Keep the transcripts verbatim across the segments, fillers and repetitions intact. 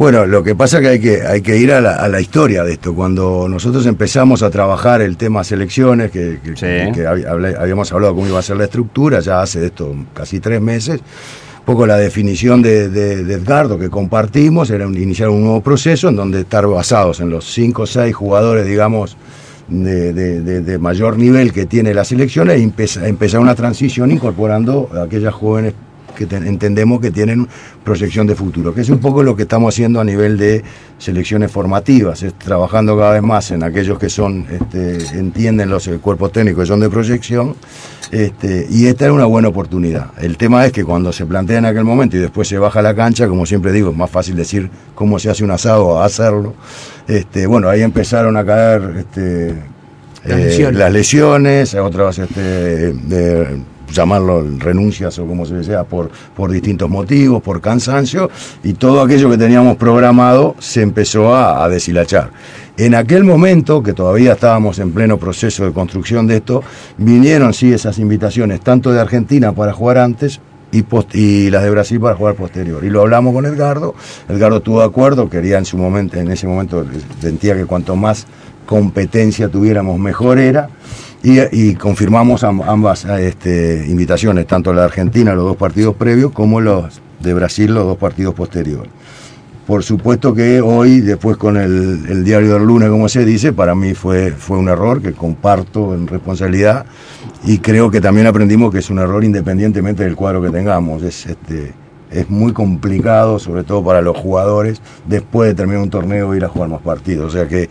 Bueno, lo que pasa es que hay que, hay que ir a la, a la historia de esto. Cuando nosotros empezamos a trabajar el tema selecciones, que, que, sí. que, que habíamos hablado cómo iba a ser la estructura, ya hace de esto casi tres meses, un poco la definición de, de, de Edgardo que compartimos era un, iniciar un nuevo proceso en donde estar basados en los cinco o seis jugadores, digamos, de, de, de, de mayor nivel que tiene la selección e empezar, empezar una transición incorporando a aquellas jóvenes que te, entendemos que tienen proyección de futuro, que es un poco lo que estamos haciendo a nivel de selecciones formativas, es trabajando cada vez más en aquellos que son, este, entienden los cuerpos técnicos que son de proyección, este, y esta es una buena oportunidad. El tema es que cuando se plantea en aquel momento y después se baja a la cancha, como siempre digo, es más fácil decir cómo se hace un asado a hacerlo. Este, bueno, ahí empezaron a caer este, las, eh, lesiones. las lesiones, otras este, de, llamarlo renuncias o como se desea, por, por distintos motivos, por cansancio, y todo aquello que teníamos programado se empezó a, a deshilachar. En aquel momento, que todavía estábamos en pleno proceso de construcción de esto, vinieron sí esas invitaciones, tanto de Argentina para jugar antes, y, post, y las de Brasil para jugar posterior. Y lo hablamos con Edgardo, Edgardo estuvo de acuerdo, quería en su momento, en ese momento sentía que cuanto más competencia tuviéramos mejor era, y, y confirmamos ambas este, invitaciones, tanto la de Argentina, los dos partidos previos, como los de Brasil, los dos partidos posteriores. Por supuesto que hoy, después con el, el diario del lunes, como se dice, para mí fue, fue un error que comparto en responsabilidad, y creo que también aprendimos que es un error independientemente del cuadro que tengamos. Es, este, es muy complicado, sobre todo para los jugadores, después de terminar un torneo ir a jugar más partidos. O sea que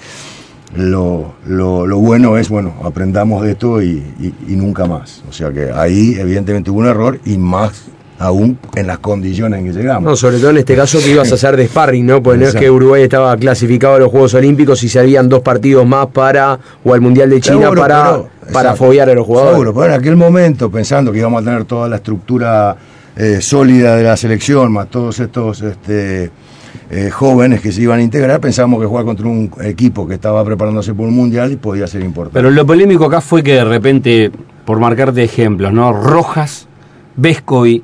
Lo, lo, lo bueno es, bueno, aprendamos de esto y, y, y nunca más. O sea que ahí evidentemente hubo un error, y más aún en las condiciones en que llegamos. No, sobre todo en este caso que ibas a hacer de sparring, ¿no? Porque no es que Uruguay estaba clasificado a los Juegos Olímpicos y se harían dos partidos más para, o al Mundial de China, seguro, para, pero, para foguear a los jugadores. Seguro, pero en aquel momento, pensando que íbamos a tener toda la estructura eh, sólida de la selección, más todos estos este, eh, jóvenes que se iban a integrar, pensábamos que jugar contra un equipo que estaba preparándose por un mundial y podía ser importante. Pero lo polémico acá fue que de repente, por marcarte ejemplos, ¿no? Rojas, Vescovi,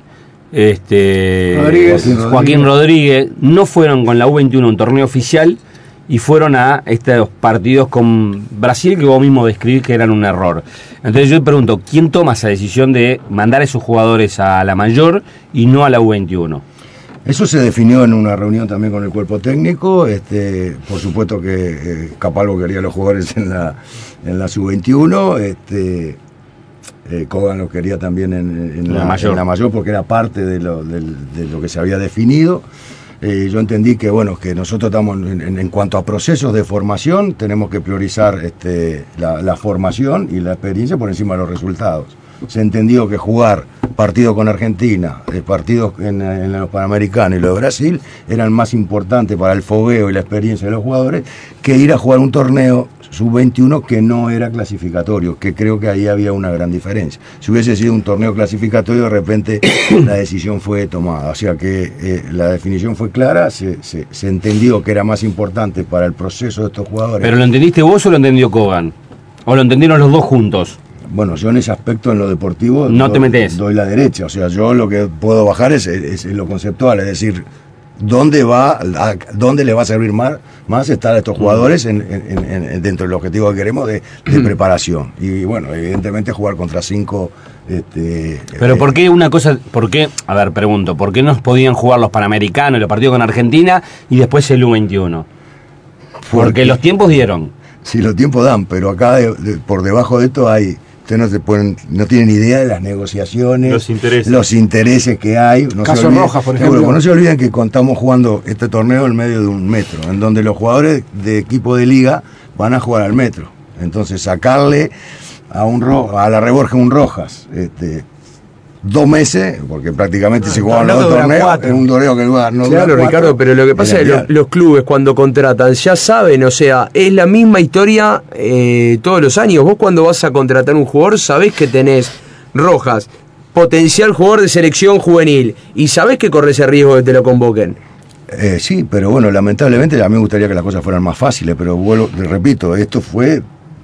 este Rodríguez, Joaquín, Joaquín Rodríguez no fueron con la U veintiuno a un torneo oficial y fueron a estos partidos con Brasil que vos mismo describís que eran un error. Entonces yo te pregunto, ¿quién toma esa decisión de mandar a esos jugadores a la mayor y no a la U veintiuno? Eso se definió en una reunión también con el cuerpo técnico. Este, por supuesto que eh, Capalvo quería a los jugadores en la, en la sub veintiuno, este, eh, Kogan lo quería también en, en, la, la mayor. en la mayor porque era parte de lo, de, de lo que se había definido. Eh, yo entendí que bueno que nosotros estamos en, en, en cuanto a procesos de formación tenemos que priorizar este, la, la formación y la experiencia por encima de los resultados. Se entendió que jugar partidos con Argentina, eh, partidos en, en los Panamericanos y los de Brasil eran más importantes para el fogueo y la experiencia de los jugadores que ir a jugar un torneo sub veintiuno que no era clasificatorio, que creo que ahí había una gran diferencia. Si hubiese sido un torneo clasificatorio, de repente la decisión fue tomada, o sea que eh, la definición fue clara, se, se, se entendió que era más importante para el proceso de estos jugadores. ¿Pero lo entendiste vos o lo entendió Kogan? ¿O lo entendieron los dos juntos? Bueno, yo en ese aspecto, en lo deportivo, no doy, te metés. doy la derecha, o sea, yo lo que puedo bajar es, es, es lo conceptual, es decir, ¿dónde va, a, dónde le va a servir más, más estar a estos jugadores en, en, en, dentro del objetivo que queremos de, de preparación? Y bueno, evidentemente jugar contra cinco... Este, Pero eh, ¿por qué una cosa, por qué, a ver, pregunto, ¿por qué no podían jugar los Panamericanos, los partidos con Argentina y después el U veintiuno? Porque, porque los tiempos dieron. Sí, los tiempos dan, pero acá de, de, por debajo de esto hay... Ustedes no, se pueden, no tienen idea de las negociaciones, los intereses, los intereses que hay. No Caso Rojas, por ejemplo. Seguro, no se olviden que estamos jugando este torneo en medio de un metro, en donde los jugadores de equipo de liga van a jugar al metro. Entonces, sacarle a un ro a la reborja un Rojas, este, dos meses, porque prácticamente no, se jugaban los dos torneos, en un torneo que dura, no claro, dura Ricardo, pero lo que pasa es que los, los clubes cuando contratan ya saben, o sea, es la misma historia eh, todos los años. Vos cuando vas a contratar un jugador sabés que tenés Rojas, potencial jugador de selección juvenil, y sabés que corres el riesgo de que te lo convoquen. Eh, sí, pero bueno, lamentablemente a mí me gustaría que las cosas fueran más fáciles, pero vuelvo, repito, esto fue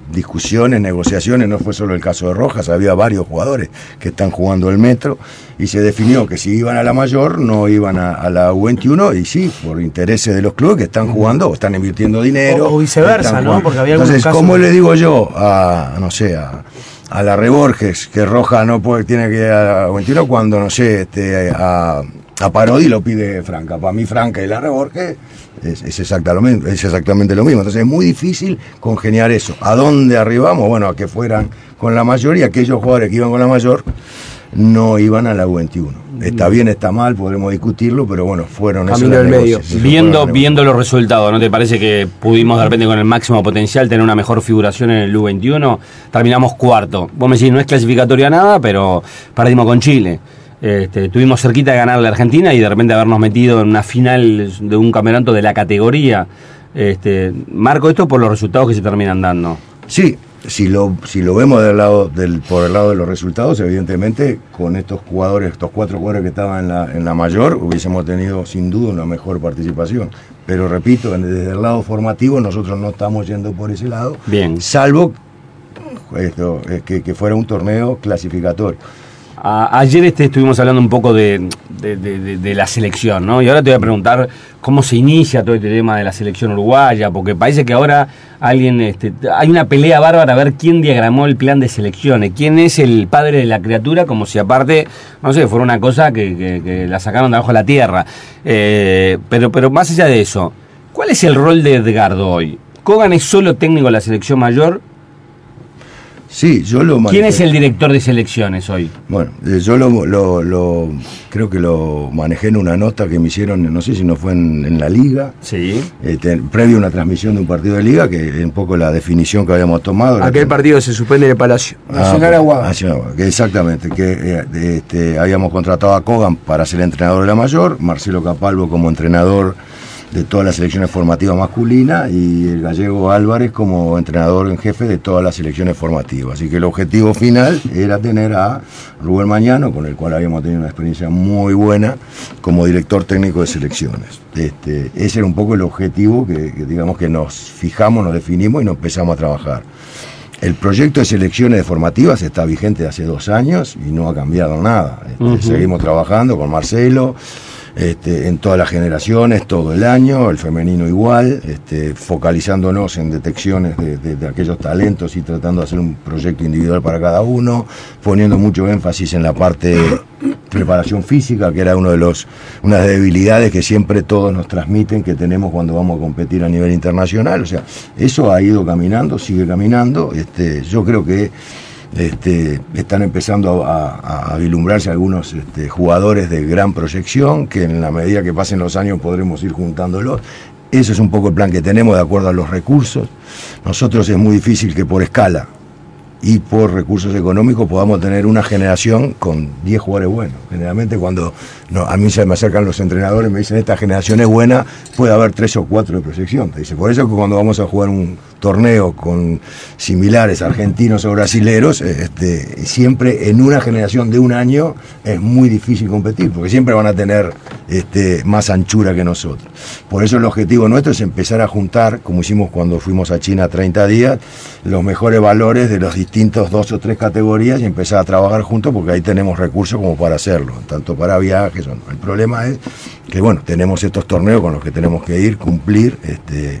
discusiones, negociaciones, no fue solo el caso de Rojas, había varios jugadores que están jugando el Metro, y se definió que si iban a la mayor, no iban a, a la U veintiuno, y sí, por intereses de los clubes que están jugando o están invirtiendo dinero. O, o viceversa, ¿no? Porque había Entonces, casos... ¿cómo le digo yo a, no sé, a, a la Reborges, que Rojas no puede, tiene que ir a la U veintiuno cuando, no sé, este, a... A Parodi lo pide Franca. Para mí Franca y la Reborges es, es, exactamente, es exactamente lo mismo. Entonces es muy difícil congeniar eso. ¿A dónde arribamos? Bueno, a que fueran con la mayor, y aquellos jugadores que iban con la mayor no iban a la U veintiuno. Está bien, está mal, podremos discutirlo, pero bueno, fueron esos Camino del medio. Viendo, viendo los resultados, ¿no te parece que pudimos de repente con el máximo potencial tener una mejor figuración en el U veintiuno? Terminamos cuarto. Vos me decís, no es clasificatoria nada, pero perdimos con Chile. Este, estuvimos cerquita de ganarle a Argentina y de repente habernos metido en una final de un campeonato de la categoría. Este, marco esto por los resultados que se terminan dando. Sí, si lo, si lo vemos del lado del, por el lado de los resultados, evidentemente con estos jugadores, estos cuatro jugadores que estaban en la, en la mayor, hubiésemos tenido sin duda una mejor participación. Pero repito, desde el lado formativo nosotros no estamos yendo por ese lado. Bien. Salvo esto, que, que fuera un torneo clasificatorio. A, ayer este, estuvimos hablando un poco de, de, de, de la selección, ¿no? Y ahora te voy a preguntar cómo se inicia todo este tema de la selección uruguaya, porque parece que ahora alguien, este, hay una pelea bárbara a ver quién diagramó el plan de selecciones, quién es el padre de la criatura, como si aparte, no sé, fuera una cosa que, que, que la sacaron de abajo de la tierra. Eh, pero, pero más allá de eso, ¿cuál es el rol de Edgardo hoy? ¿Kogan es solo técnico de la selección mayor? Sí, yo lo manejé. ¿Quién es el director de selecciones hoy? Bueno, yo lo, lo, lo creo que lo manejé en una nota que me hicieron, no sé si no fue en, en la Liga, sí. este, previo a una transmisión de un partido de Liga, que es un poco la definición que habíamos tomado. Aquel que, partido se suspende en el Palacio. Ah, Nacional Aguada. Nacional Aguada, que exactamente, que eh, este, habíamos contratado a Kogan para ser entrenador de la mayor, Marcelo Capalvo como entrenador de todas las selecciones formativas masculinas y el gallego Álvarez como entrenador en jefe de todas las selecciones formativas. Así que el objetivo final era tener a Rubén Mañano, con el cual habíamos tenido una experiencia muy buena, como director técnico de selecciones. Este, ese era un poco el objetivo que, que digamos que nos fijamos, nos definimos y nos empezamos a trabajar. El proyecto de selecciones formativas está vigente hace dos años y no ha cambiado nada. Este, uh-huh. Seguimos trabajando con Marcelo, Este, en todas las generaciones, todo el año, el femenino igual, este, focalizándonos en detecciones de, de, de aquellos talentos y tratando de hacer un proyecto individual para cada uno, poniendo mucho énfasis en la parte de preparación física, que era uno de los, una debilidades que siempre todos nos transmiten que tenemos cuando vamos a competir a nivel internacional. O sea, eso ha ido caminando, sigue caminando. Este, yo creo que Este, están empezando a, a, a vislumbrarse algunos este, jugadores de gran proyección, que en la medida que pasen los años podremos ir juntándolos. Eso es un poco el plan que tenemos de acuerdo a los recursos. Nosotros es muy difícil que por escala y por recursos económicos podamos tener una generación con diez jugadores buenos. Generalmente cuando no, a mí se me acercan los entrenadores me dicen esta generación es buena, puede haber tres o cuatro de proyección. Te dice, por eso que cuando vamos a jugar un torneo con similares argentinos o brasileros, este, siempre en una generación de un año es muy difícil competir, porque siempre van a tener este, más anchura que nosotros. Por eso el objetivo nuestro es empezar a juntar, como hicimos cuando fuimos a China treinta días, los mejores valores de los distintos dos o tres categorías y empezar a trabajar juntos, porque ahí tenemos recursos como para hacerlo, tanto para viajes. El problema es que, bueno, tenemos estos torneos con los que tenemos que ir, cumplir, este,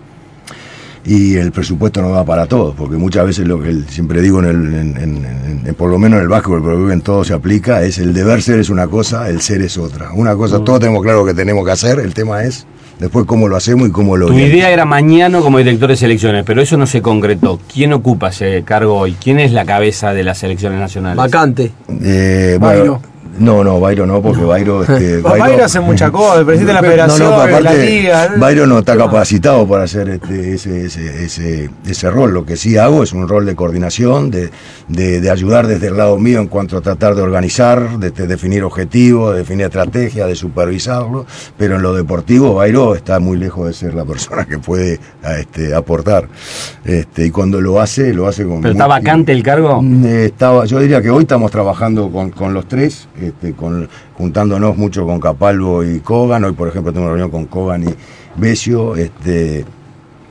y el presupuesto no da para todos, porque muchas veces lo que siempre digo, en el, en, en, en, por lo menos en el básquetbol, pero creo que en todo se aplica, es el deber ser es una cosa, el ser es otra. Una cosa, todos tenemos claro que tenemos que hacer, el tema es después cómo lo hacemos y cómo lo... Tu idea era Mañano como director de selecciones, pero eso no se concretó. ¿Quién ocupa ese cargo hoy? ¿Quién es la cabeza de las selecciones nacionales? Vacante. Eh, bueno, No, no, Bairo no, porque Bairo... Este, Bairo, Bairo hace mucha cosa, el presidente de la federación, no, no, aparte, la liga... Bairo no está capacitado para hacer este, ese, ese, ese, ese rol. Lo que sí hago es un rol de coordinación, de, de, de ayudar desde el lado mío en cuanto a tratar de organizar, de, de definir objetivos, de definir estrategias, de supervisarlo, pero en lo deportivo Bairo está muy lejos de ser la persona que puede este, aportar. Este, y cuando lo hace, lo hace con... ¿Pero está vacante el cargo? Estaba, yo diría que hoy estamos trabajando con, con los tres, Este, con, juntándonos mucho con Capalvo y Kogan. Hoy, por ejemplo, tengo una reunión con Kogan y Besio. Este,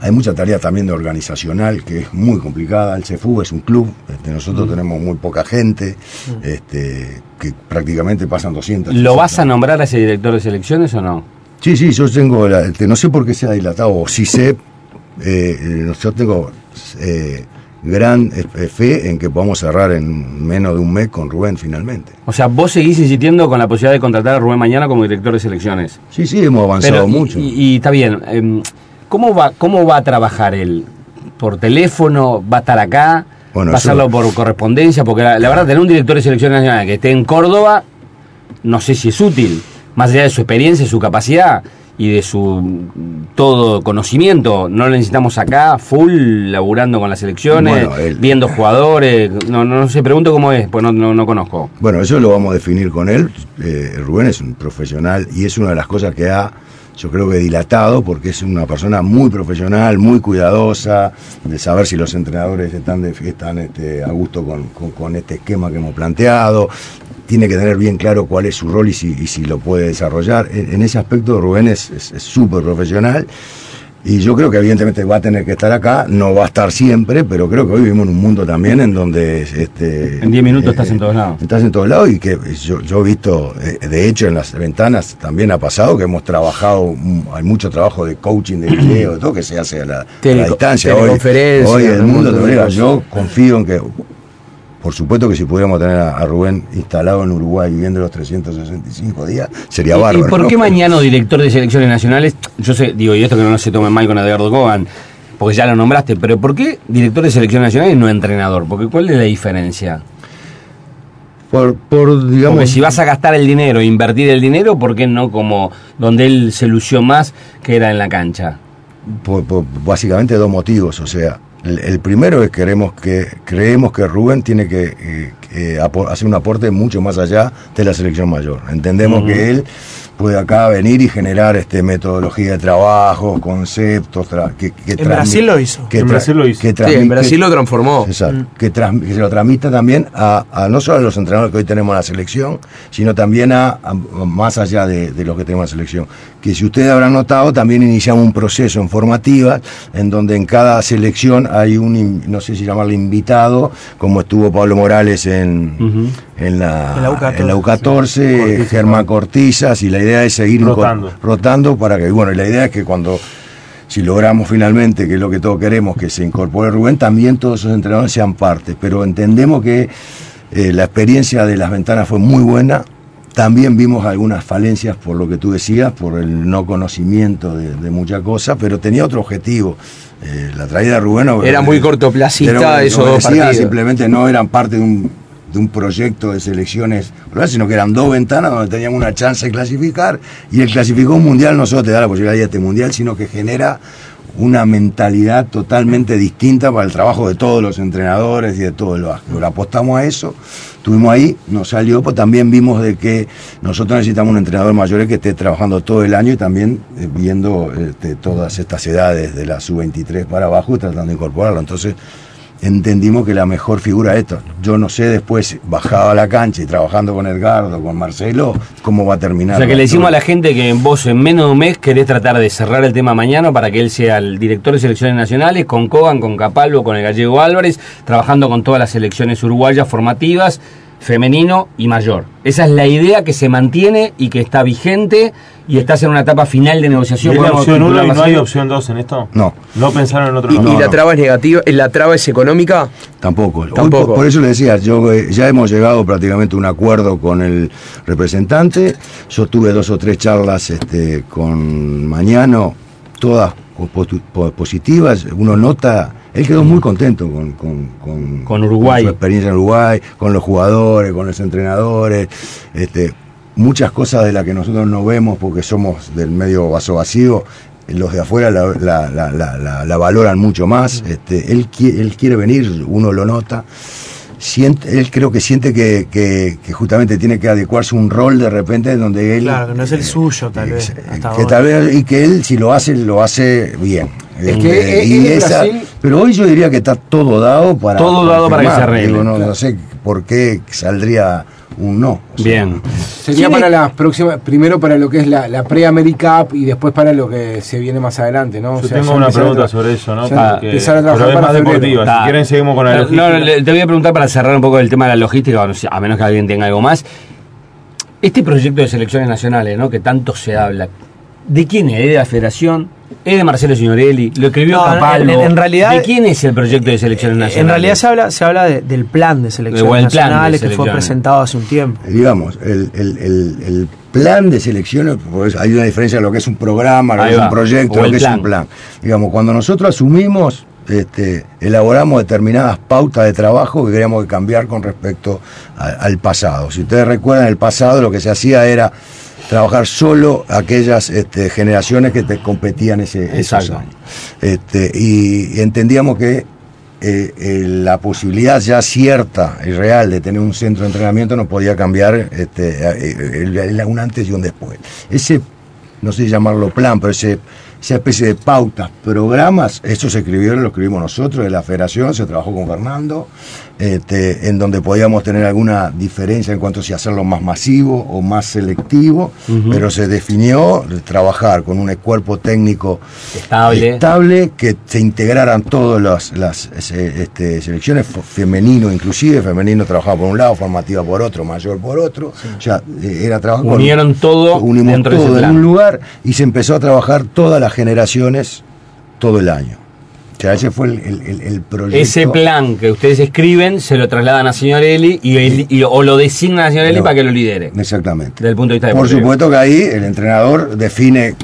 Hay mucha tarea también de organizacional que es muy complicada. El CEFU es un club, este, nosotros mm. tenemos muy poca gente, mm. este, que prácticamente pasan doscientas. ¿Lo vas a nombrar a ese director de selecciones o no? Sí, sí, yo tengo, la, este, no sé por qué se ha dilatado, o sí sé, eh, yo tengo eh, gran fe en que podamos cerrar en menos de un mes con Rubén finalmente. O sea, vos seguís insistiendo con la posibilidad de contratar a Rubén mañana como director de selecciones. Sí, sí, hemos avanzado Pero, y, mucho. Y, y está bien, eh, ¿cómo va, cómo va a trabajar él? ¿Por teléfono? ¿Va a estar acá? Bueno, ¿va a hacerlo por correspondencia? Porque la, la verdad, tener un director de selección nacional que esté en Córdoba, no sé si es útil, más allá de su experiencia, su capacidad y de su todo conocimiento. No lo necesitamos acá, full, laburando con las selecciones, bueno, él, viendo jugadores. No, no, no sé, pregunto cómo es, pues no, no, no conozco. Bueno, eso lo vamos a definir con él. Eh, Rubén es un profesional y es una de las cosas que ha, yo creo que dilatado, porque es una persona muy profesional, muy cuidadosa, de saber si los entrenadores están, de, están este, a gusto con, con, con este esquema que hemos planteado. Tiene que tener bien claro cuál es su rol y si, y si lo puede desarrollar. En, en ese aspecto Rubén es súper profesional y yo creo que evidentemente va a tener que estar acá, no va a estar siempre, pero creo que hoy vivimos en un mundo también en donde... Este, en diez minutos eh, estás en todos lados. Estás en todos lados y que yo, yo he visto, de hecho en las ventanas también ha pasado que hemos trabajado, hay mucho trabajo de coaching, de video, de todo que se hace a la, Tele, a la distancia. Hoy, hoy el mundo, te yo confío en que... Por supuesto que si pudiéramos tener a, a Rubén instalado en Uruguay viviendo los trescientos sesenta y cinco días, sería bárbaro. ¿Y por qué ¿no? mañana director de selecciones nacionales? Yo sé, digo, y esto que no se tome mal con Edgardo Kogan, porque ya lo nombraste, pero ¿por qué director de selecciones nacionales y no entrenador? Porque ¿cuál es la diferencia? Por, por digamos... Porque si vas a gastar el dinero, invertir el dinero, ¿por qué no como donde él se lució más, que era en la cancha? Por, por, básicamente dos motivos, o sea... El, el primero es que queremos que creemos que Rubén tiene que eh, eh, hacer un aporte mucho más allá de la selección mayor. Entendemos uh-huh. que él puede acá venir y generar este metodología de trabajo, conceptos tra- que, que en transmi- Brasil lo hizo. Que en tra- Brasil lo hizo. Que transmi- sí, en Brasil lo transformó. Exacto. Mm. Que, trans- que se lo transmita también a, a no solo a los entrenadores que hoy tenemos en la selección, sino también a, a más allá de, de los que tenemos en la selección. Que si ustedes habrán notado, también iniciamos un proceso en formativas en donde en cada selección hay un, no sé si llamarlo invitado, como estuvo Pablo Morales en, uh-huh. en la, en la U catorce, en la U catorce sí. Germán Cortizas, y la idea es seguir rotando. Inco- rotando para que, bueno, y la idea es que cuando, si logramos finalmente, que es lo que todos queremos, que se incorpore Rubén, también todos esos entrenadores sean parte, pero entendemos que eh, la experiencia de las ventanas fue muy buena. También vimos algunas falencias por lo que tú decías, por el no conocimiento de, de muchas cosas, pero tenía otro objetivo. Eh, la traída de Rubén... Era eh, muy cortoplacista esos dos partidos. Simplemente no eran parte de un, de un proyecto de selecciones, sino que eran dos ventanas donde teníamos una chance de clasificar, y el clasificó un mundial no solo te da la posibilidad de ir a este mundial, sino que genera una mentalidad totalmente distinta para el trabajo de todos los entrenadores y de todo el básquetbol. Apostamos a eso, estuvimos ahí, nos salió, pues también vimos de que nosotros necesitamos un entrenador mayor que esté trabajando todo el año y también eh, viendo este, todas estas edades de la sub veintitrés para abajo y tratando de incorporarlo. Entonces entendimos que la mejor figura es esto. Yo no sé después, bajado a la cancha y trabajando con Edgardo, con Marcelo, cómo va a terminar. O sea, que le decimos todo. A la gente que vos en menos de un mes querés tratar de cerrar el tema mañana para que él sea el director de selecciones nacionales, con Kogan, con Capalvo, con el Gallego Álvarez, trabajando con todas las selecciones uruguayas formativas, femenino y mayor. Esa es la idea que se mantiene y que está vigente, y estás en una etapa final de negociación. ¿Y la opción uno y no hay opción dos en esto? No. ¿No pensaron en otro? ¿Y, no, y la no. traba es negativa? ¿La traba es económica? Tampoco. Tampoco. Hoy, por, por eso le decía, yo eh, ya hemos llegado prácticamente a un acuerdo con el representante. Yo tuve dos o tres charlas este, con Mañano, todas positivas. Uno nota, él quedó muy contento con, con, con, con Uruguay, con su experiencia en Uruguay, con los jugadores, con los entrenadores, este, muchas cosas de las que nosotros no vemos porque somos del medio vaso vacío, los de afuera la, la, la, la, la, la valoran mucho más. Este, él, él quiere venir, uno lo nota. Siente, él creo que siente que, que, que justamente tiene que adecuarse a un rol de repente donde él... Claro, que no es el eh, suyo, tal eh, vez. Hasta que tal vez, y que él, si lo hace, lo hace bien. Es que eh, y esa, Brasil, pero hoy yo diría que está todo dado para... Todo dado para que se arregle. Digo, no, no sé por qué saldría un no. O sea, Bien. Sería para las próximas, primero para lo que es la, la pre-AmeriCup y después para lo que se viene más adelante, ¿no? Yo o sea, tengo una pregunta sobre eso, ¿no? Ya Porque, empezar a trabajar pero es para más febrero. deportiva. Ta. Si quieren seguimos con la No, logística. no, le- te voy a preguntar para cerrar un poco el tema de la logística, no sé, a menos que alguien tenga algo más. Este proyecto de selecciones nacionales, ¿no? Que tanto se habla, ¿de quién es? ¿Es de la Federación? ¿Es de Marcelo Signorelli? ¿Lo escribió No, Capalvo? en- en realidad- ¿De quién es el proyecto de selecciones nacionales? En realidad se habla, se habla de- del plan de selecciones O el plan de nacionales que fue selecciones. presentado hace un tiempo. digamos, el, el, el, el plan de selecciones, pues hay una diferencia de lo que es un programa, lo Ahí que es va. un proyecto, O lo el que es plan. un plan. Digamos, cuando nosotros asumimos, este, elaboramos determinadas pautas de trabajo que queríamos cambiar con respecto a- al pasado. Si ustedes recuerdan, el pasado lo que se hacía era trabajar solo aquellas este, generaciones que te competían ese, esos Exacto. años. Este, y, y entendíamos que eh, eh, la posibilidad ya cierta y real de tener un centro de entrenamiento nos podía cambiar este, eh, el- el- un antes y un después. Ese, no sé si llamarlo plan, pero ese, esa especie de pautas, programas, eso se escribió, lo escribimos nosotros de la federación, se trabajó con Fernando, este, en donde podíamos tener alguna diferencia en cuanto a si hacerlo más masivo o más selectivo, Ujú. pero se definió trabajar con un cuerpo técnico Estable. estable, que se integraran todas las, las ese- este, selecciones, f- femenino inclusive, femenino trabajaba por un lado, formativa por otro, mayor por otro, o sea, eh, era trabajar con- Unieron todo unimos dentro de ese todo en plan. un lugar y se empezó a trabajar todas las generaciones todo el año. O sea, ese fue el, el- el- el proyecto. Ese plan que ustedes escriben se lo trasladan a Signorelli y, el- y- o lo designan a Signorelli No. para que lo lidere. Exactamente. Desde el punto de vista Por deportivo. supuesto que ahí el entrenador define.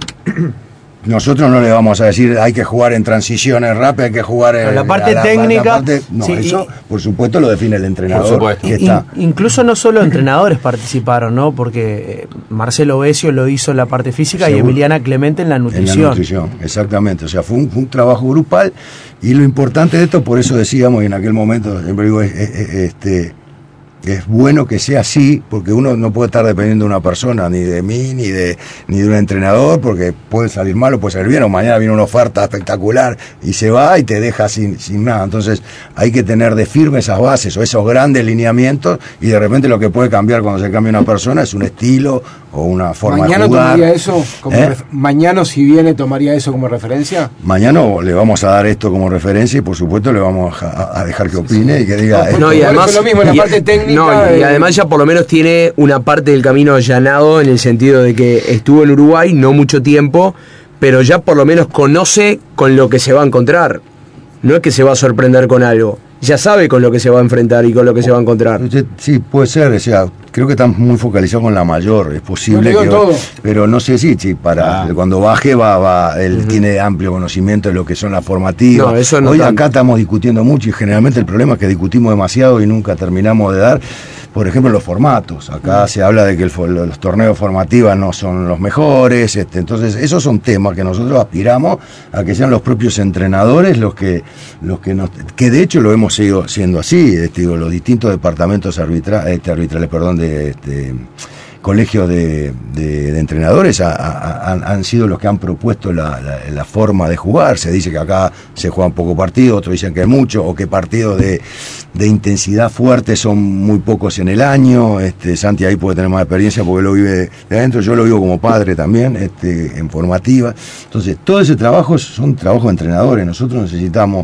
Nosotros no le vamos a decir hay que jugar en transiciones rápidas, hay que jugar en Pero la parte a la- técnica, la parte- no, sí, eso y- por supuesto lo define el entrenador. Por supuesto. que In- está. incluso no solo entrenadores participaron, ¿no? Porque eh, Marcelo Besio lo hizo en la parte física y Seguro. Emiliana Clemente en la En nutrición. la nutrición, exactamente. O sea, fue un, fue un trabajo grupal y lo importante de esto, por eso decíamos, y en aquel momento, siempre digo, es, es- es- este, es bueno que sea así, porque uno no puede estar dependiendo de una persona, ni de mí, ni de ni de un entrenador, porque puede salir mal o puede salir bien, o mañana viene una oferta espectacular y se va y te deja sin, sin nada. Entonces hay que tener de firme esas bases o esos grandes lineamientos, y de repente lo que puede cambiar cuando se cambia una persona es un estilo o una forma Mañana de jugar. tomaría eso como ¿Eh? ref- mañana si viene tomaría eso como referencia. Mañana le vamos a dar esto como referencia y por supuesto le vamos a, a dejar que opine y que diga... No, esto. por eso lo mismo, la y- parte técnica, no, y eh, además ya por lo menos tiene una parte del camino allanado en el sentido de que estuvo en Uruguay no mucho tiempo, pero ya por lo menos conoce con lo que se va a encontrar. No es que se va a sorprender con algo, ya sabe con lo que se va a enfrentar y con lo que se va a encontrar. Sí, puede ser, o sea, creo que están muy focalizados con la mayor, es posible No que... le digo todo. Pero no sé si, sí, para Ah. cuando baje va, va él tiene amplio conocimiento de lo que son las formativas. No, eso no Hoy tanto. acá estamos discutiendo mucho y generalmente el problema es que discutimos demasiado y nunca terminamos de dar, por ejemplo, los formatos. Acá se habla de que el fo- los torneos formativos no son los mejores, este, entonces esos son temas que nosotros aspiramos a que sean los propios entrenadores los que los que nos, que de hecho lo hemos seguido siendo así, este, digo, los distintos departamentos arbitra, este, arbitrales, perdón, de este, colegios de, de- de entrenadores ha- ha- han, han sido los que han propuesto la, la- la forma de jugar. Se dice que acá se juegan poco partido, otros dicen que es mucho, o que partidos de, de intensidad fuerte son muy pocos en el año. Este, Santi ahí puede tener más experiencia porque lo vive de adentro, yo lo vivo como padre también, este, en formativa. Entonces, todo ese trabajo son trabajo de entrenadores. Nosotros necesitamos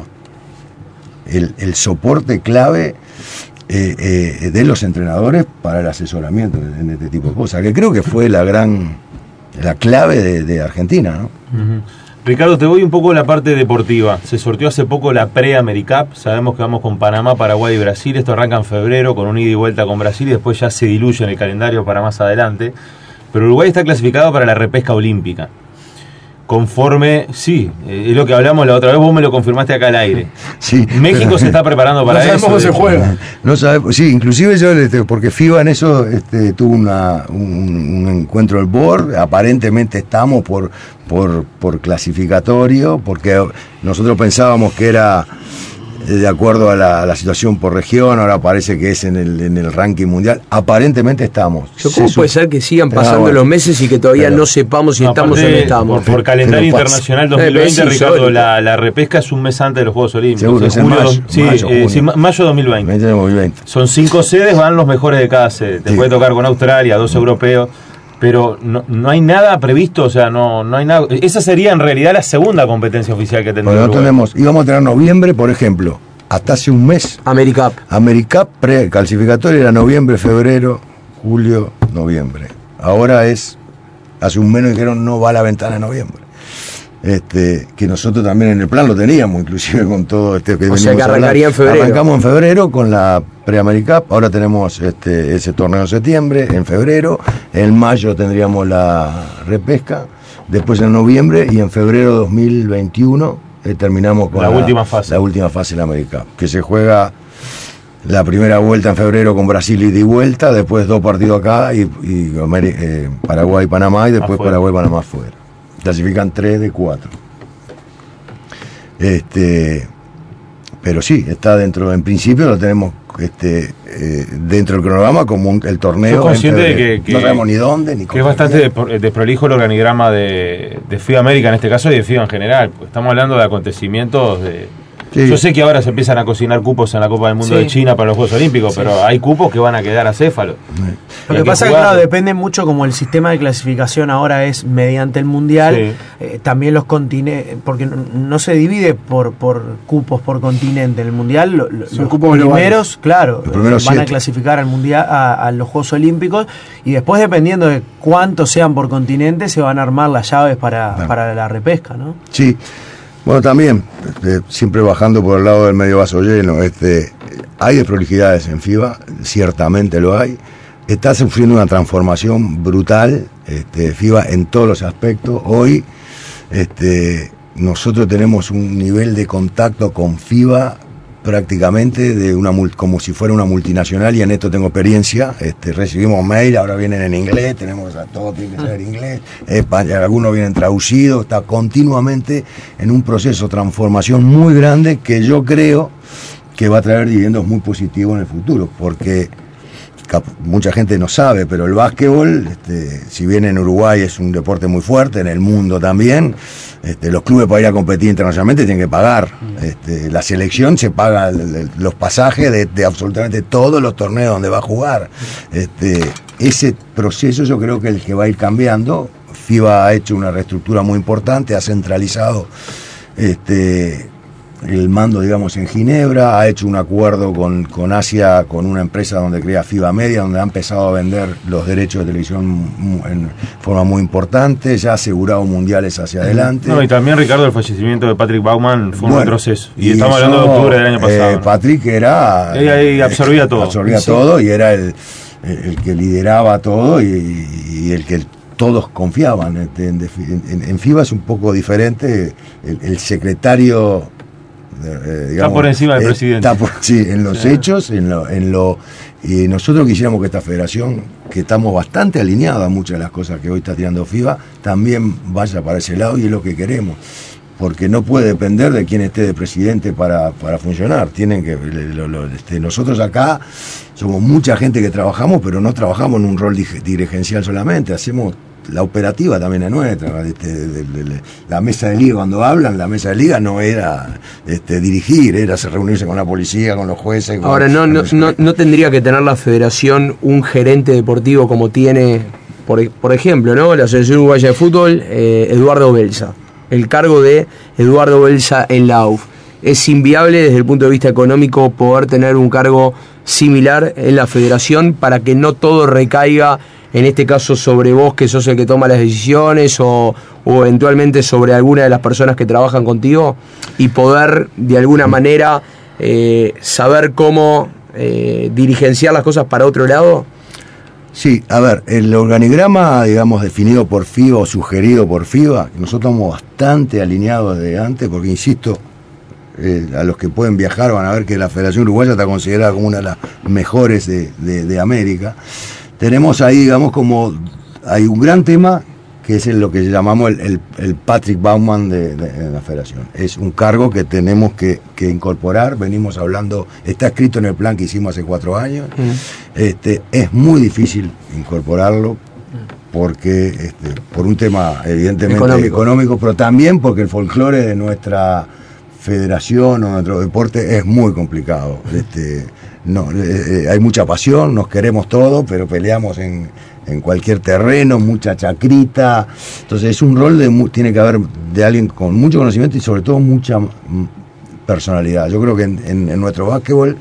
el, el soporte clave eh, eh, de los entrenadores para el asesoramiento en este tipo de cosas, que creo que fue la gran, la clave de, de Argentina, ¿no? Ujú. Ricardo, te voy un poco a la parte deportiva. Se sorteó hace poco la pre-AmeriCup. Sabemos que vamos con Panamá, Paraguay y Brasil. Esto arranca en febrero con un ida y vuelta con Brasil y después ya se diluye en el calendario para más adelante. Pero Uruguay está clasificado para la repesca olímpica. Conforme, sí, eh, es lo que hablamos la otra vez, vos me lo confirmaste acá al aire. Sí, México pero- se está preparando para No sabemos eso. cómo de se hecho. juega. No sabe, sí, inclusive yo, este, porque FIBA en eso este, tuvo una, un, un encuentro del board, aparentemente estamos por, por, por clasificatorio, porque nosotros pensábamos que era de acuerdo a la, a la situación por región, ahora parece que es en el, en el ranking mundial, aparentemente estamos. ¿Cómo puede ser que sigan pasando ah, bueno, los meses y que todavía pero, no sepamos si no, estamos o no estamos? Por, por calendario internacional dos mil veinte, Ricardo, la, la repesca es un mes antes de los Juegos Olímpicos. Seguro, es en julio, mayo, sí, mayo, eh, sí, mayo dos mil veinte. Son cinco sedes, van los mejores de cada sede. Te sí. puede tocar con Australia, dos europeos. Pero no, no hay nada previsto, o sea, no, no hay nada. Esa sería en realidad la segunda competencia oficial que tendríamos. Bueno, no tenemos, íbamos a tener noviembre, por ejemplo, hasta hace un mes. AmeriCup. AmeriCup pre-calcificatoria era noviembre, febrero, julio, noviembre. Ahora es, hace un mes dijeron no va a la ventana de noviembre. Este, que nosotros también en el plan lo teníamos, inclusive con todo este que o sea que arrancaría en febrero. Arrancamos en febrero con la pre-AmeriCup, ahora tenemos este, ese torneo en septiembre, en febrero, en mayo tendríamos la repesca, después en noviembre y en febrero de dos mil veintiuno eh, terminamos con la, la última fase. La última fase de la AmeriCup, que se juega la primera vuelta en febrero con Brasil ida y vuelta, después dos partidos acá y, y eh, Paraguay y Panamá y después afuera. Paraguay y Panamá afuera. Clasifican tres de cuatro. Este, pero sí, está dentro, en principio lo tenemos este, eh, dentro del cronograma como un, el torneo. ¿Sos consciente de que, que no sabemos ni dónde ni cómo? Que es bastante desprolijo el organigrama de, de FIBA América en este caso y de FIBA en general. Pues estamos hablando de acontecimientos de. Sí. Yo sé que ahora se empiezan a cocinar cupos en la Copa del Mundo sí. de China para los Juegos Olímpicos, sí. pero hay cupos que van a quedar acéfalos. Sí. Lo que, que pasa es que, claro, depende mucho, como el sistema de clasificación ahora es mediante el Mundial, sí. eh, también los continentes, porque no, no se divide por, por cupos por continente. En el Mundial, lo, lo, los cupos primeros, claro, los primeros van siete. a clasificar al mundial a, a los Juegos Olímpicos y después, dependiendo de cuántos sean por continente, se van a armar las llaves para, bueno. para la repesca, ¿no? Sí. Bueno, también, este, siempre bajando por el lado del medio vaso lleno, este, hay desprolijidades en FIBA, ciertamente lo hay. Está sufriendo una transformación brutal, este, FIBA en todos los aspectos. Hoy este, nosotros tenemos un nivel de contacto con FIBA prácticamente de una como si fuera una multinacional, y en esto tengo experiencia. Este, recibimos mail, ahora vienen en inglés, tenemos a todo tiene que ser en inglés, España, algunos vienen traducidos, está continuamente en un proceso de transformación muy grande que yo creo que va a traer dividendos muy positivos en el futuro, porque mucha gente no sabe, pero el básquetbol, este, si bien en Uruguay es un deporte muy fuerte, en el mundo también, este, los clubes para ir a competir internacionalmente tienen que pagar. Este, la selección se paga el, el, los pasajes de, de absolutamente todos los torneos donde va a jugar. Este, ese proceso yo creo que es el que va a ir cambiando. FIBA ha hecho una reestructura muy importante, ha centralizado este, el mando, digamos, en Ginebra, ha hecho un acuerdo con, con Asia, con una empresa donde crea FIBA Media, donde ha empezado a vender los derechos de televisión en forma muy importante, ya ha asegurado mundiales hacia adelante. No, y también, Ricardo, el fallecimiento de Patrick Baumann fue bueno, un retroceso. Y, y estamos eso, hablando de octubre del año pasado. Eh, ¿no? Patrick era... Ella eh, absorbía todo. Absorbía sí. todo y era el, el que lideraba todo y, y el que... todos confiaban. En, en, en FIBA es un poco diferente, el, el secretario eh, digamos, está por encima del eh, presidente. Está por, sí, en los sí. hechos, en lo, en lo y nosotros quisiéramos que esta federación, que estamos bastante alineados a muchas de las cosas que hoy está tirando FIBA, también vaya para ese lado, y es lo que queremos, porque no puede depender de quién esté de presidente para, para funcionar. Tienen que lo, lo, este, nosotros acá somos mucha gente que trabajamos, pero no trabajamos en un rol dirigencial solamente, hacemos la operativa también es nuestra. Este, de, de, de, la mesa de liga, cuando hablan, la mesa de liga no era este, dirigir, era reunirse con la policía, con los jueces. Con, Ahora, no, no, no, no tendría que tener la federación un gerente deportivo como tiene, por, por ejemplo, ¿no? la Asociación Uruguaya de Fútbol, eh, Eduardo Belsa. El cargo de Eduardo Belsa en la U F. Es inviable desde el punto de vista económico poder tener un cargo similar en la federación para que no todo recaiga, en este caso, sobre vos, que sos el que toma las decisiones, o, o eventualmente sobre alguna de las personas que trabajan contigo, y poder de alguna manera eh, saber cómo eh, dirigenciar las cosas para otro lado. Sí, a ver, el organigrama, digamos, definido por FIBA o sugerido por FIBA, nosotros estamos bastante alineados desde antes, porque, insisto, eh, a los que pueden viajar van a ver que la Federación Uruguaya está considerada como una de las mejores de, de, de América. Tenemos ahí, digamos, como hay un gran tema que es lo que llamamos el, el, el Patrick Baumann de, de, de la federación. Es un cargo que tenemos que, que incorporar, venimos hablando, está escrito en el plan que hicimos hace cuatro años, mm. este, es muy difícil incorporarlo, porque este, por un tema evidentemente económico. económico, pero también porque el folclore de nuestra federación o nuestro deporte es muy complicado. Este, no, eh, hay mucha pasión, nos queremos todos, pero peleamos en, en cualquier terreno, mucha chacrita. Entonces es un rol de tiene que haber de alguien con mucho conocimiento y sobre todo mucha personalidad. Yo creo que en, en, en nuestro básquetbol,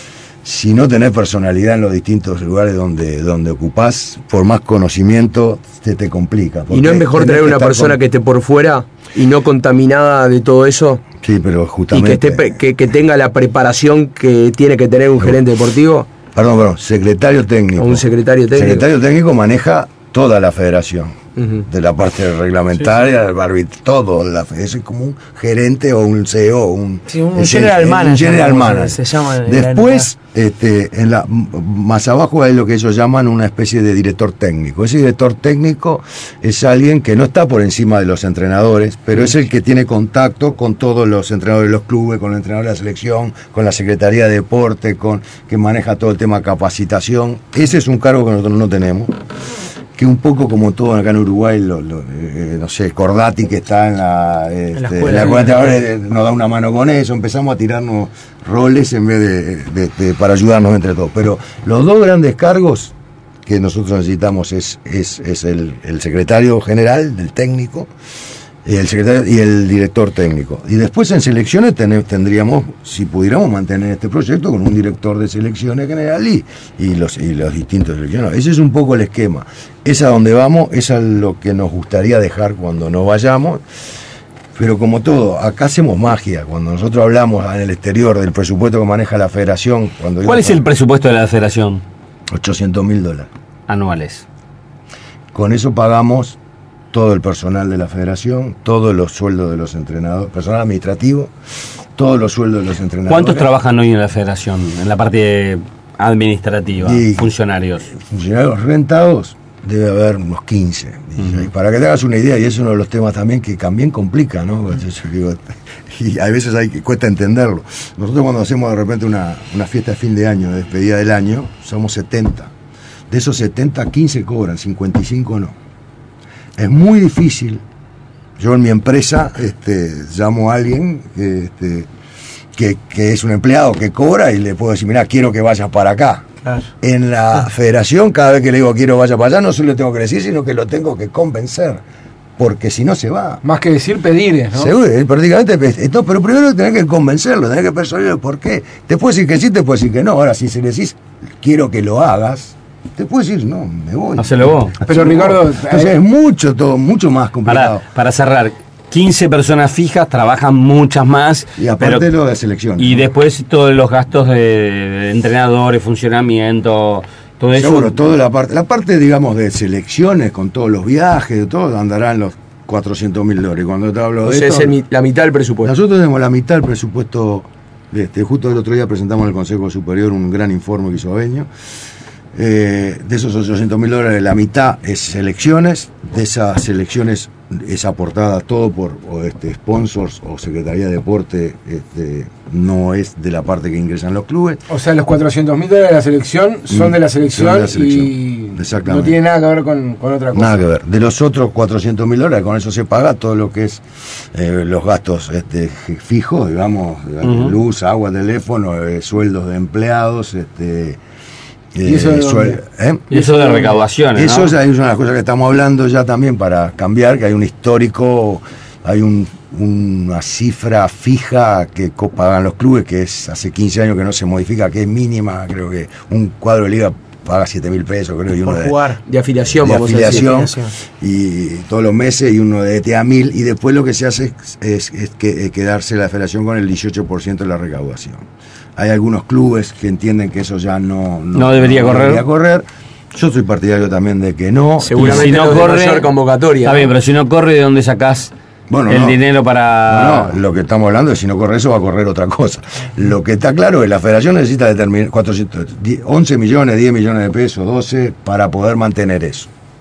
si no tenés personalidad en los distintos lugares donde, donde ocupás, por más conocimiento, te, te complica. ¿Y no es mejor traer una persona con... que esté por fuera y no contaminada de todo eso? Sí, pero justamente... Y que, esté, que, que tenga la preparación que tiene que tener un no. gerente deportivo. Perdón, perdón, secretario técnico. O un secretario técnico. Secretario técnico maneja toda la federación. Uh-huh. De la parte reglamentaria, sí, sí. del árbitro, todo. La, eso es como un gerente o un C E O. Un, sí, un general el, manager. Un general manager. Se, se llama Después, este, en la, más abajo hay lo que ellos llaman una especie de director técnico. Ese director técnico es alguien que no está por encima de los entrenadores, pero uh-huh. es el que tiene contacto con todos los entrenadores de los clubes, con el entrenador de la selección, con la Secretaría de Deporte, con que maneja todo el tema capacitación. Ese es un cargo que nosotros no tenemos. Que un poco como todo acá en Uruguay, lo, lo, eh, no sé, Cordati que está en la, este, en la escuela, en la escuela ahora eh, nos da una mano con eso, empezamos a tirarnos roles en vez de, de, de para ayudarnos entre todos. Pero los dos grandes cargos que nosotros necesitamos es, es, es el, el secretario general, del técnico, el secretario y el director técnico. Y después en selecciones ten, tendríamos, si pudiéramos mantener este proyecto, con un director de selecciones general y, y, los, y los distintos seleccionados. Ese es un poco el esquema. Es a donde vamos, es a lo que nos gustaría dejar cuando no vayamos. Pero como todo, acá hacemos magia. Cuando nosotros hablamos en el exterior del presupuesto que maneja la federación... Cuando ¿Cuál es el presupuesto de la federación? ochocientos mil dólares. Anuales. Con eso pagamos todo el personal de la federación, todos los sueldos de los entrenadores, personal administrativo, todos los sueldos de los entrenadores. ¿Cuántos trabajan hoy en la federación, en la parte administrativa, y funcionarios? Funcionarios rentados debe haber unos quince. Uh-huh. Y para que te hagas una idea, y es uno de los temas también que también complica, ¿no? Yo digo, y a veces hay, cuesta entenderlo. Nosotros cuando hacemos de repente una, una fiesta de fin de año, de despedida del año, somos setenta. De esos setenta, quince cobran, cincuenta y cinco no. Es muy difícil. Yo en mi empresa este, llamo a alguien que, este, que, que es un empleado que cobra y le puedo decir, mira, quiero que vayas para acá. Claro. En la federación, cada vez que le digo quiero que vaya para allá, no solo le tengo que decir, sino que lo tengo que convencer. Porque si no se va. Más que decir, pedir, ¿no? Seguro, prácticamente. No, pero primero tenés que convencerlo, tenés que persuadirlo por qué. Te puede decir que sí, te puede decir que no. Ahora, si se le decís, quiero que lo hagas, te puedes decir, no, me voy. Hacelo vos. Pero Ricardo, entonces es mucho, todo, mucho más complicado. Para, para cerrar, quince personas fijas, trabajan muchas más. Y aparte pero, lo de selección. Y ¿no? Después todos los gastos de, de entrenadores, funcionamiento, todo eso. Seguro, toda la parte, la parte, digamos, de selecciones, con todos los viajes, de todo, andarán los cuatrocientos mil dólares. Cuando te hablo o de sea, esto, es el, la mitad del presupuesto. Nosotros tenemos la mitad del presupuesto. De este, justo el otro día presentamos en el Consejo Superior un gran informe que hizo Aveño. Eh, de esos ochocientos mil dólares, la mitad es selecciones, de esas selecciones es aportada todo por o este, sponsors o Secretaría de Deporte, este, no es de la parte que ingresan los clubes. O sea, los cuatrocientos mil dólares de la selección son de la selección, de la selección. Y no tiene nada que ver con, con otra cosa. Nada que ver. De los otros cuatrocientos mil dólares, con eso se paga todo lo que es eh, los gastos este, fijos, digamos, uh-huh. luz, agua, teléfono, eh, sueldos de empleados, este ¿Y eso, eh, suel, ¿eh? ¿Y eso de recaudaciones? Eso ¿no? es una de las cosas que estamos hablando ya también para cambiar, que hay un histórico, hay un, una cifra fija que pagan los clubes, que es hace quince años que no se modifica, que es mínima, creo que un cuadro de liga paga siete mil pesos, creo, y uno por jugar, de, de afiliación, de vamos afiliación, a decir. Y todos los meses, y uno de E T A mil, y después lo que se hace es, es, es que, quedarse la federación con el dieciocho por ciento de la recaudación. Hay algunos clubes que entienden que eso ya no, no, no, debería, no correr. debería correr. Yo soy partidario también de que no. Seguramente si no corre, convocatoria. Está ¿no? bien, pero si no corre, ¿de dónde sacás bueno, el no, dinero para...? No, no, lo que estamos hablando es si no corre eso, va a correr otra cosa. Lo que está claro es que la federación necesita determinar cuatrocientos, once millones, diez millones de pesos, doce, para poder mantener eso.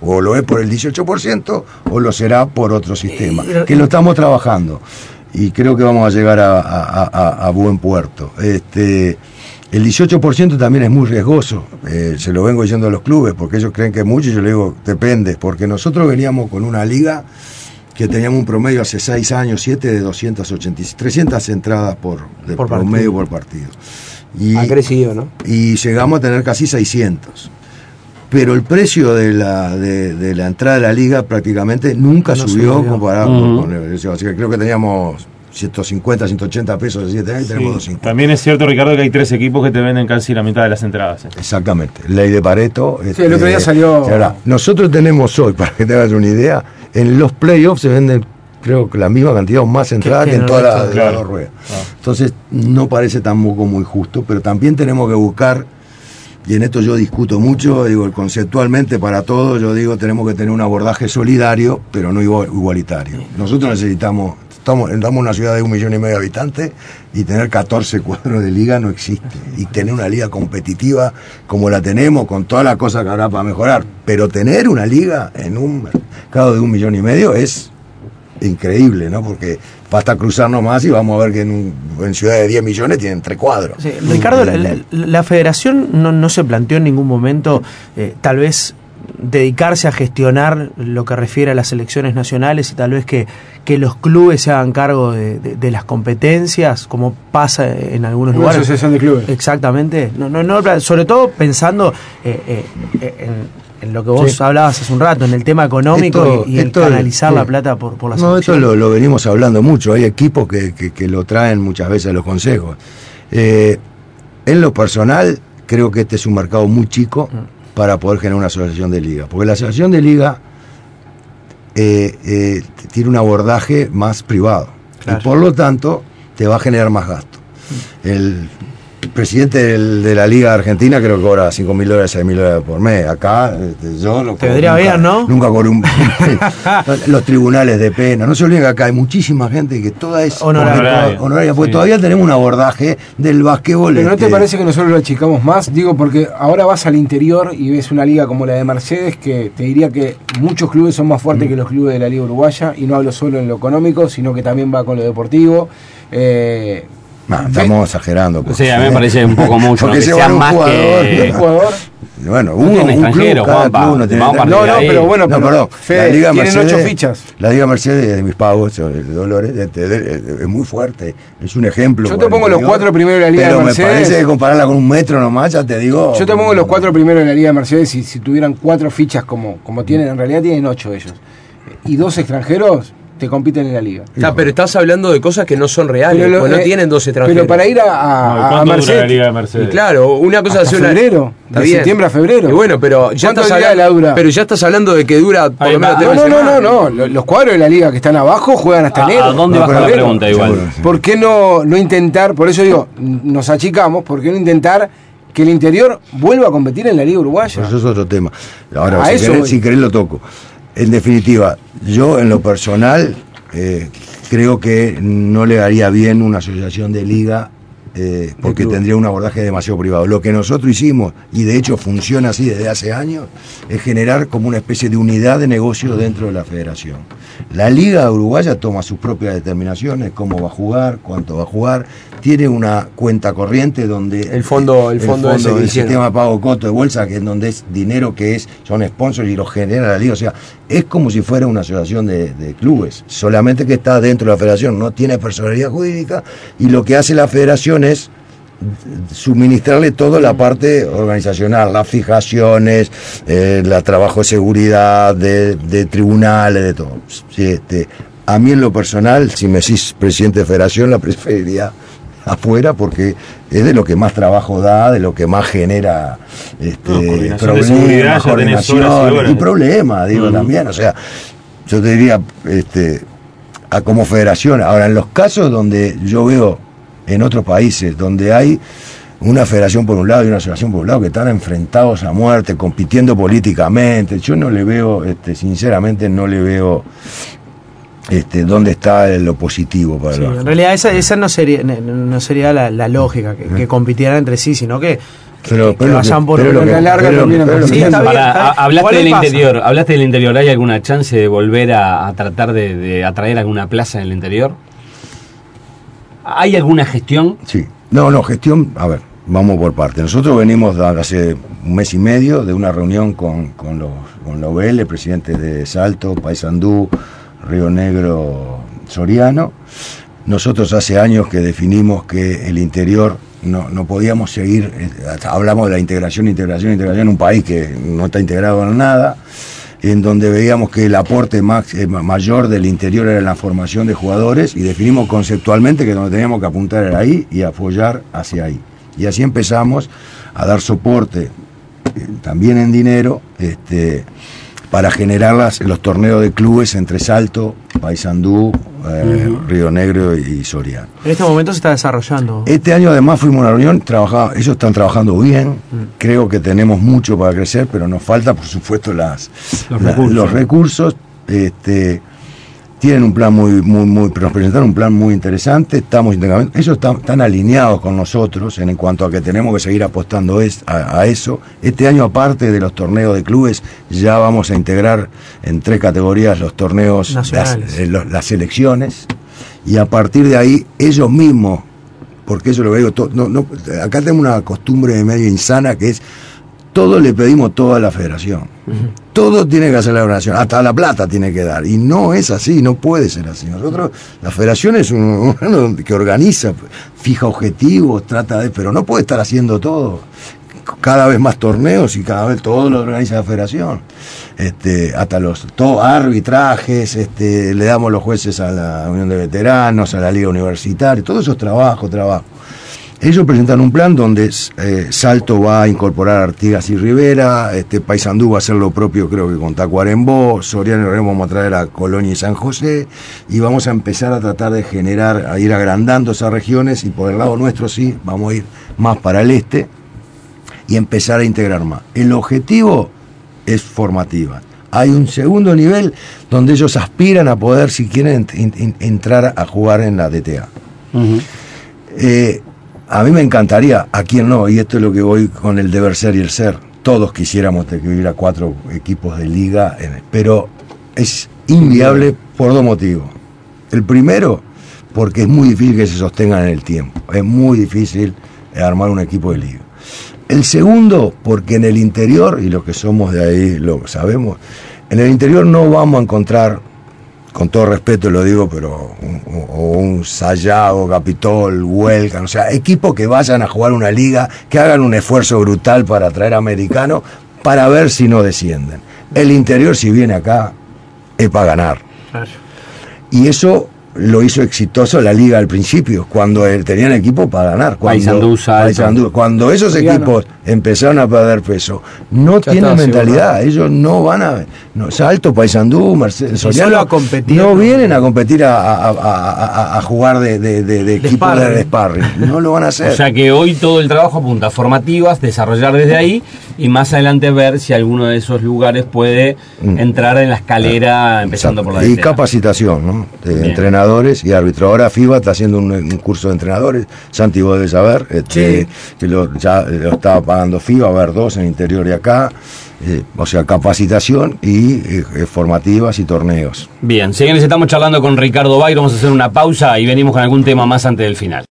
O lo es por el dieciocho por ciento o lo será por otro sistema, que lo estamos trabajando. Y creo que vamos a llegar a, a, a, a buen puerto. Este, el dieciocho por ciento también es muy riesgoso, eh, se lo vengo diciendo a los clubes, porque ellos creen que es mucho, y yo les digo, depende, porque nosotros veníamos con una liga que teníamos un promedio hace seis años, siete de doscientas ochenta, trescientas entradas por, de por promedio partido. por partido. Y, ha crecido, ¿no? Y llegamos a tener casi seiscientos. Pero el precio de la, de, de la entrada de la liga prácticamente nunca no subió, subió comparado uh-huh. con el. Así que creo que teníamos ciento cincuenta, ciento ochenta pesos de siete años y tenemos sí. doscientos cincuenta. También es cierto, Ricardo, que hay tres equipos que te venden casi la mitad de las entradas. ¿eh? Exactamente. Ley de Pareto. Sí, este, el otro día salió. Ahora, nosotros tenemos hoy, para que te hagas una idea, en los playoffs se venden, creo que la misma cantidad o más entradas que, que en todas las claro. la ruedas. Ah. Entonces, no parece tampoco muy justo, pero también tenemos que buscar. Y en esto yo discuto mucho, digo, conceptualmente para todos, yo digo, tenemos que tener un abordaje solidario, pero no igualitario. Nosotros necesitamos, estamos, estamos en una ciudad de un millón y medio de habitantes, y tener catorce cuadros de liga no existe. Y tener una liga competitiva como la tenemos, con todas las cosas que habrá para mejorar. Pero tener una liga en un mercado de un millón y medio es increíble, ¿no? Porque basta cruzarnos más y vamos a ver que en, un, en ciudades de diez millones tienen tres cuadros. Sí, Ricardo, la, la, la federación no, no se planteó en ningún momento eh, tal vez dedicarse a gestionar lo que refiere a las selecciones nacionales y tal vez que, que los clubes se hagan cargo de, de, de las competencias, como pasa en algunos Una lugares. asociación de clubes. Exactamente. No, no, no, sobre todo pensando eh, eh, en en lo que vos sí. hablabas hace un rato, en el tema económico esto, y, y el canalizar sí. la plata por, por la No, esto lo, lo venimos hablando mucho. Hay equipos que, que, que lo traen muchas veces a los consejos. Eh, en lo personal, creo que este es un mercado muy chico mm. para poder generar una asociación de liga. Porque la asociación de liga eh, eh, tiene un abordaje más privado. Claro. Y por lo tanto, te va a generar más gasto. Mm. El presidente del, de la Liga Argentina creo que cobra cinco mil dólares, seis mil dólares por mes. Acá este, yo lo te vendría bien, ¿no? Nunca cobré un los tribunales de pena. No se olviden que acá hay muchísima gente que toda es honoraria, honoraria porque sí. todavía tenemos un abordaje del basquetbol. Pero ¿no este, te parece que nosotros lo achicamos más? Digo, porque ahora vas al interior y ves una liga como la de Mercedes, que te diría que muchos clubes son más fuertes mm. que los clubes de la Liga Uruguaya, y no hablo solo en lo económico, sino que también va con lo deportivo. Eh, No, estamos exagerando. Sí, a mí me parece un poco mucho. Porque ¿no? que sea más jugador, que... un jugador. Bueno, uno, un extranjero, club, cada Juanpa, club no tiene... No, no, pero bueno, no, pero perdón, Fede, la Liga tienen Mercedes, ocho fichas. La Liga Mercedes de mis pagos, de Dolores, de, de, de, de, es muy fuerte, es un ejemplo. Yo te pongo los cuatro primeros de la Liga pero de Mercedes. Me parece que compararla con un metro nomás, ya te digo... Yo te pongo los cuatro primeros de la Liga de Mercedes, y si tuvieran cuatro fichas como, como tienen, en realidad tienen ocho ellos. Y dos extranjeros... te compiten en la liga. Ah, pero estás hablando de cosas que no son reales, lo, porque eh, no tienen dos extranjeros. Pero para ir a, a, no, a Mercedes, la Liga de Mercedes. Y claro, una cosa hasta hace febrero, una... de septiembre a febrero. Y bueno, pero ya estás hablando, dura? pero ya estás hablando de que dura por Ahí lo menos no, no, no, no, no, no. los cuadros de la liga que están abajo juegan hasta ¿A, enero. ¿A dónde no, vas la pregunta igual? ¿Por qué no, no intentar, por eso digo, nos achicamos, por qué no intentar que el interior vuelva a competir en la Liga Uruguaya? Eso es otro tema. Ahora, A si eso querés, voy. si querés lo toco. En definitiva, yo en lo personal... Eh, creo que no le daría bien una asociación de liga eh, porque tendría un abordaje demasiado privado. Lo que nosotros hicimos, y de hecho funciona así desde hace años, es generar como una especie de unidad de negocio dentro de la federación. La Liga Uruguaya toma sus propias determinaciones, cómo va a jugar, cuánto va a jugar, tiene una cuenta corriente donde el fondo el, el fondo, fondo ese del sistema de pago coto de bolsa, que es donde es dinero que es son sponsors y lo genera la liga, o sea, es como si fuera una asociación de, de clubes, solamente que está dentro de la federación, no tiene personalidad jurídica, y lo que hace la federación es suministrarle toda la parte organizacional, las fijaciones, eh, el trabajo de seguridad, de, de tribunales, de todo. Sí, este, a mí en lo personal, si me decís presidente de federación, la preferiría afuera porque es de lo que más trabajo da, de lo que más genera este, no, problemas, coordinación y problemas, digo, uh-huh. también, o sea, yo te diría, este, a como federación, ahora en los casos donde yo veo en otros países, donde hay una federación por un lado y una asociación por un lado que están enfrentados a muerte, compitiendo políticamente, yo no le veo, este, sinceramente no le veo Este, dónde está lo positivo para sí, los... En realidad esa, esa no sería no sería la, la lógica, que, que compitieran entre sí, sino que pero, que, que vayan por pero, una larga pero, también. pero, Sí, está bien, Para, está bien. hablaste del pasa? interior, hablaste del interior. ¿Hay alguna chance de volver a, a tratar de, de atraer alguna plaza en el interior? ¿Hay alguna gestión? Sí. No, no, gestión, a ver, vamos por parte. Nosotros venimos de hace un mes y medio de una reunión con, con los con la O B L, presidentes de Salto, Paysandú, Río Negro, Soriano. Nosotros hace años que definimos que el interior no, no podíamos seguir, eh, hablamos de la integración, integración, integración en un país que no está integrado en nada, en donde veíamos que el aporte más, eh, mayor del interior era la formación de jugadores, y definimos conceptualmente que donde teníamos que apuntar era ahí y apoyar hacia ahí. Y así empezamos a dar soporte, eh, también en dinero, este, para generar las, los torneos de clubes entre Salto, Paysandú, eh, uh-huh. Río Negro y Soriano. En este momento se está desarrollando. Este año además fuimos a una reunión, trabajaba, ellos están trabajando bien, uh-huh. creo que tenemos mucho para crecer, pero nos falta por supuesto las, los, la, recursos. los recursos. Este, tienen un plan muy, muy, muy, nos presentaron un plan muy interesante, estamos ellos están, están alineados con nosotros en cuanto a que tenemos que seguir apostando es, a, a eso. Este año, aparte de los torneos de clubes, ya vamos a integrar en tres categorías los torneos, las, eh, los, las selecciones, y a partir de ahí ellos mismos, porque eso lo digo, to, no, no, acá tenemos una costumbre medio insana que es todo le pedimos todo a la federación. Uh-huh. Todo tiene que hacer la federación, hasta la plata tiene que dar. Y no es así, no puede ser así. Nosotros, la federación es un, uno que organiza, fija objetivos, trata de, pero no puede estar haciendo todo. Cada vez más torneos y cada vez todo lo organiza la federación. Este, hasta los todo, arbitrajes, este, le damos los jueces a la Unión de Veteranos, a la Liga Universitaria, todo eso es trabajo, trabajo. Ellos presentan un plan donde eh, Salto va a incorporar a Artigas y Rivera, este, Paysandú va a hacer lo propio, creo que con Tacuarembó, Soriano y Remo vamos a traer a Colonia y San José, y vamos a empezar a tratar de generar, a ir agrandando esas regiones, y por el lado nuestro sí, vamos a ir más para el este, y empezar a integrar más. El objetivo es formativa. Hay un segundo nivel donde ellos aspiran a poder, si quieren, in, in, entrar a jugar en la D T A. Uh-huh. Eh, A mí me encantaría, a quien no, y esto es lo que voy con el deber ser y el ser, todos quisiéramos que hubiera cuatro equipos de liga, pero es inviable por dos motivos. El primero, porque es muy difícil que se sostengan en el tiempo, es muy difícil armar un equipo de liga. El segundo, porque en el interior, y los que somos de ahí lo sabemos, en el interior no vamos a encontrar, con todo respeto lo digo, pero un, un Sayago, Capitol, Huelca, o sea, equipos que vayan a jugar una liga, que hagan un esfuerzo brutal para traer americanos, para ver si no descienden. El interior, si viene acá, es para ganar. Claro. Y eso lo hizo exitoso la liga al principio, cuando tenían equipo para ganar. Cuando, Paysandú, Paysandú, cuando esos equipos empezaron a perder peso, no ya tienen mentalidad, seguro. Ellos no van a... No, Salto, Paysandú, Marcelo, Soriano, a competir, no, no vienen a competir a, a, a, a, a jugar de, de, de, de equipo de sparring, no lo van a hacer. O sea que hoy todo el trabajo apunta a formativas, desarrollar desde ahí, y más adelante ver si alguno de esos lugares puede mm. entrar en la escalera, ah, empezando exacto. por la Y D T A. capacitación, ¿no? De entrenadores y árbitros. Ahora FIBA está haciendo un, un curso de entrenadores, Santi, vos debes saber, este, sí. que lo, ya lo estaba pagando FIBA, va a haber dos en el interior de acá, eh, o sea, capacitación y eh, formativas y torneos. Bien, señores, estamos charlando con Ricardo Bairo, vamos a hacer una pausa y venimos con algún tema más antes del final.